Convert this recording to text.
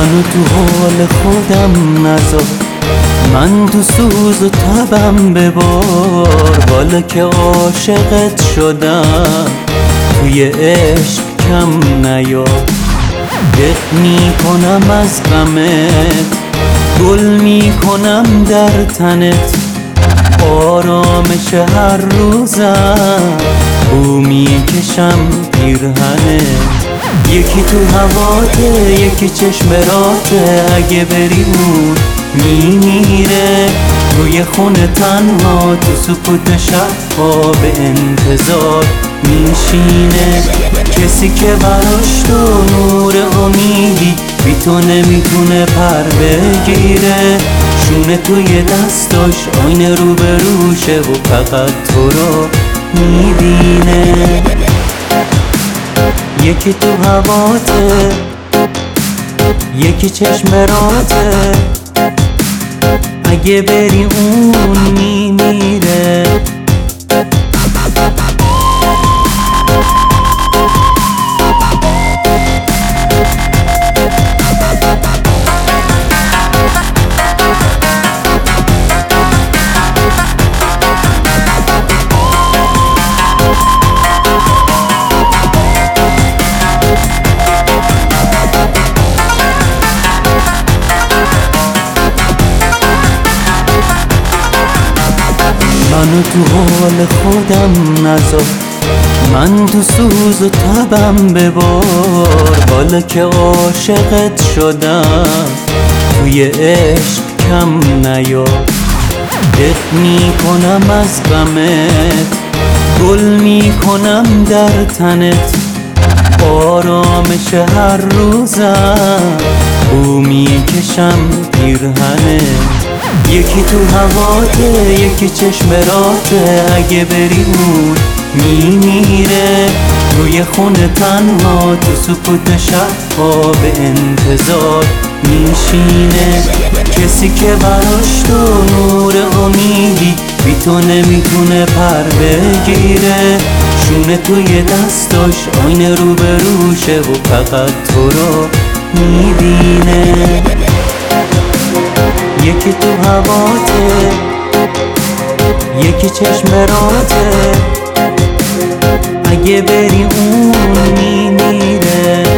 منو تو حال خودم نذار، من تو سوز و تبم ببار. حالا که عاشقت شدم توی عشق کم نیار. دق میکنم از غمت، گل میکنم در تنت، آرامش هر روزم بو میکشم پیرهنت. یکی تو هواته یکی چشم راته، اگه بری اون میمیره. روی خونه تنها تو سکوت شب به انتظار میشینه. کسی که براش تو نور امیدی، بی تو نمیتونه پر بگیره. شونه توی دستاش آینه روبروشه و فقط تو رو میبینه. یکی تو هواته یکی چشم راته، اگه بری اون میمیره. منو تو حال خودم نذار، من تو سوز و تبم ببار. حالا که عاشقت شدم توی عشق کم نیار. دق میکنم از غمت، گل میکنم در تنت، آرامش هر روزم بو میکشم پیرهنت. یکی تو هواته یکی چشم راته، اگه بری اون میمیره. روی خونه تنها تو سکوت شب به انتظار میشینه. کسی که براش تو نور امیدی، بی تو نمیتونه پر بگیره. شونه توی دستاش آینه روبروشه و فقط تو رو میبینه. یکی تو هواته یکی چشم راته، اگه بری اون میمیره.